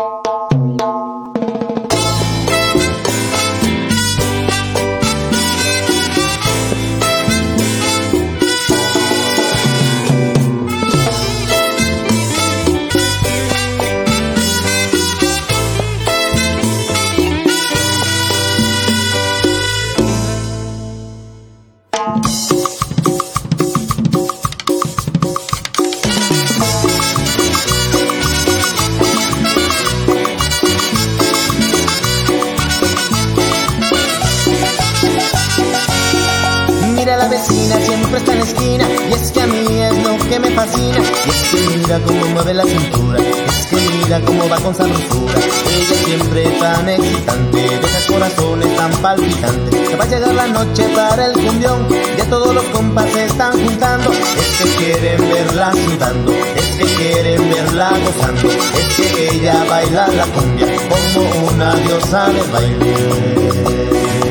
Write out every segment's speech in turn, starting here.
Mira, la vecina siempre está en la esquina, y es que a mí es lo que me fascina. Y es que mira cómo mueve la cintura, es que mira cómo va con sabrosura. Ella siempre tan excitante, deja corazones tan palpitantes. Se va a llegar la noche para el cumbión, ya todos los compas se están juntando. Es que quieren verla sudando, es que quieren verla gozando. Es que ella baila la cumbia como una diosa del baile.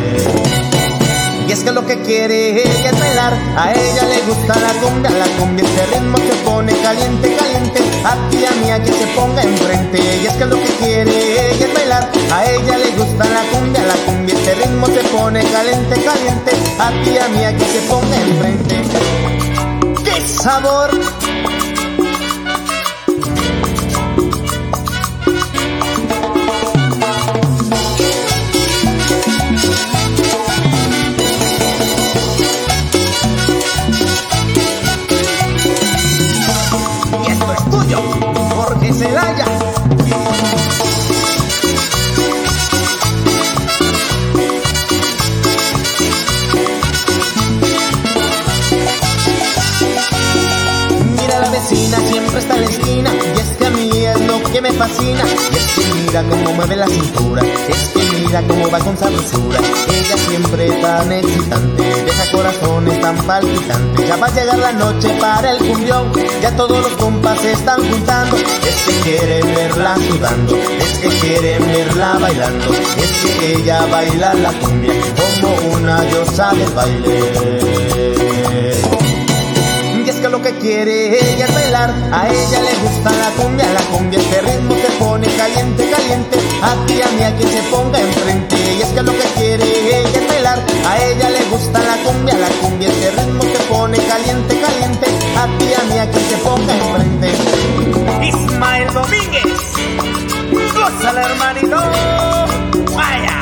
Y es que lo que quiere ella es bailar, a ella le gusta la cumbia este ritmo se pone caliente, caliente, a ti y a mí a que se ponga enfrente. Y es que lo que quiere ella es bailar, a ella le gusta la cumbia este ritmo se pone caliente, caliente, a ti y a mí a que se ponga enfrente. ¡Qué sabor! Jorge Celaya. Mira, la vecina siempre está en la esquina, y es que a mí es lo que me fascina. Y es que mira cómo mueve la cintura, es que mira cómo va con sabrosura. Ella siempre tan excitante, deja corazones tan palpitantes. Ya va a llegar la noche para el cumbión, ya todos los compas se están juntando. Es que quieren verla sudando, es que quieren verla bailando. Es que ella baila la cumbia como una diosa del baile. Y es que lo que quiere ella es bailar, a ella le gusta la cumbia este ritmo se pone caliente, caliente, a ti y a mí a que se ponga enfrente. Y es que lo que quiere ella es bailar, a ella le gusta la cumbia este ritmo se pone caliente, caliente, a ti y a mí a que se ponga enfrente. Ismael Domínguez, gózala hermanito, vaya.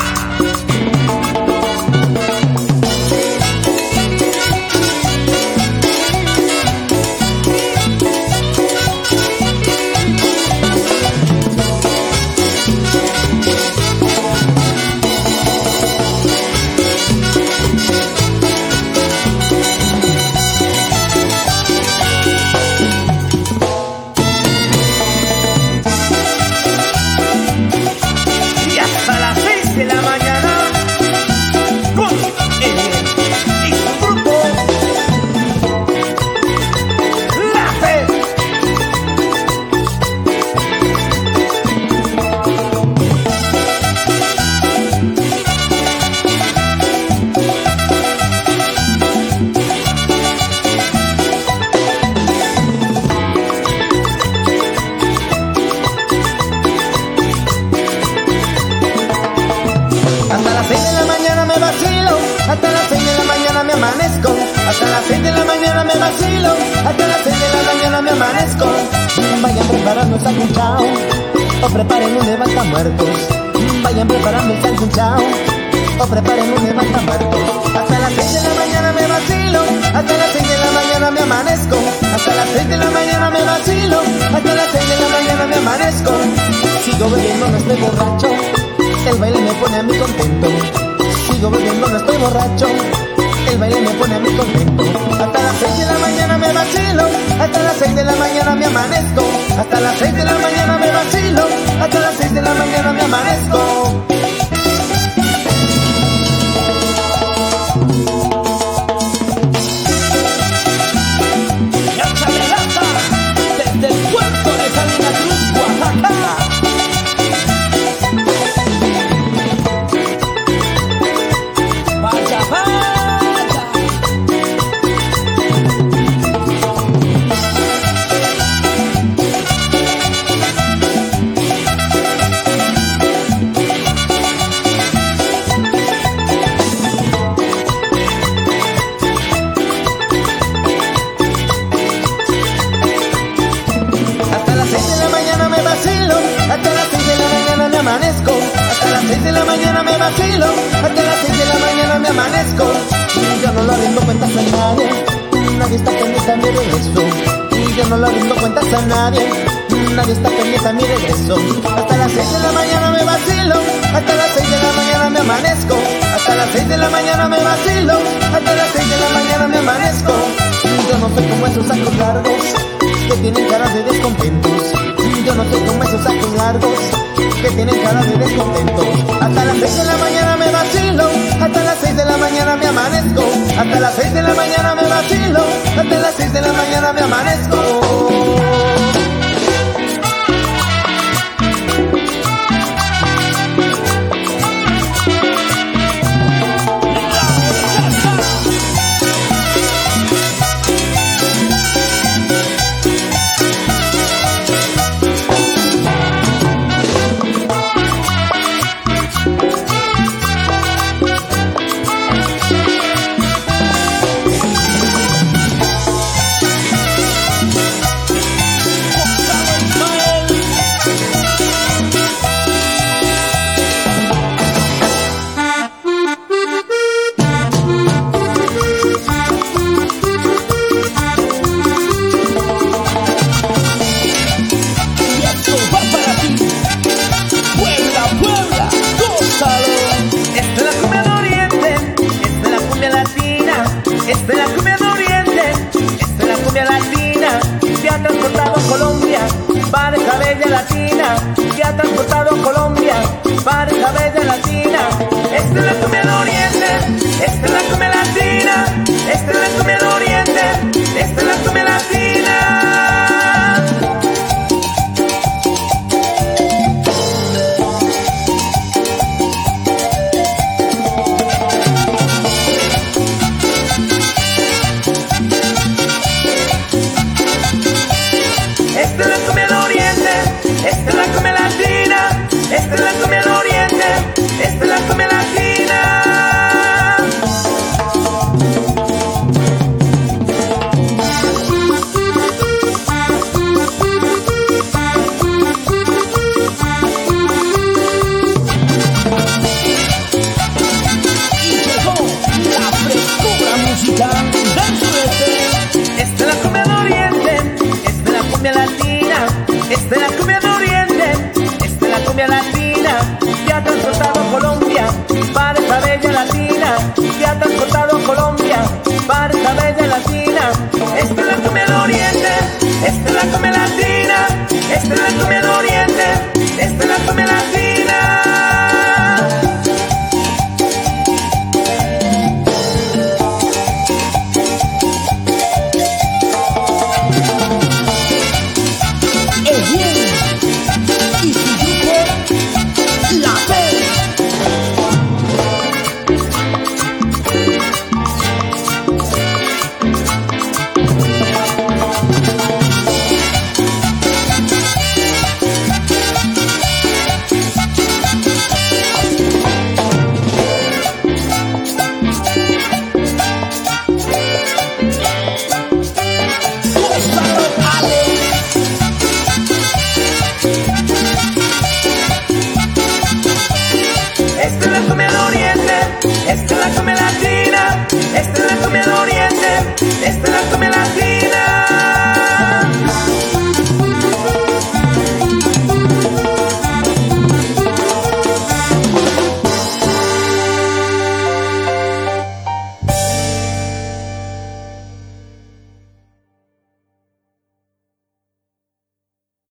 Hasta las 6 de la mañana me amanezco, hasta las 6 de la mañana me vacilo, hasta las 6 de la mañana me amanezco. Vayan preparando el sanguchao, o preparen un levantamuertos. Vayan preparando el sanguchao, o preparen un levantamuertos. Hasta las 6 de la mañana me vacilo, hasta las 6 de la mañana me amanezco, hasta las 6 de la mañana me vacilo, hasta las 6 de la mañana me amanezco. Sigo bebiendo, no estoy borracho, el baile me pone a mí contento. Sigo bebiendo, no estoy borracho, el baile me pone a mí contento. Hasta las 6 de la mañana me vacilo, hasta las 6 de la mañana me amanezco, hasta las 6 de la mañana me vacilo, hasta las 6 de la mañana me amanezco. Desde el puerto de Santa Cruz, Oaxaca. no le rindo cuentas a nadie. Nadie está pendiente a mi regreso. Hasta las 6 de la mañana me vacilo, hasta las 6 de la mañana me amanezco. Hasta las 6 de la mañana me vacilo, hasta las 6 de la mañana me amanezco. Yo no soy como esos sacos largos que tienen caras de descontentos. Yo no soy como esos sacos largos que tienen cara de descontento. Hasta las 6 de la mañana me vacilo, hasta las 6 de la mañana me amanezco. Hasta las 6 de la mañana me vacilo, hasta las 6 de la mañana me amanezco.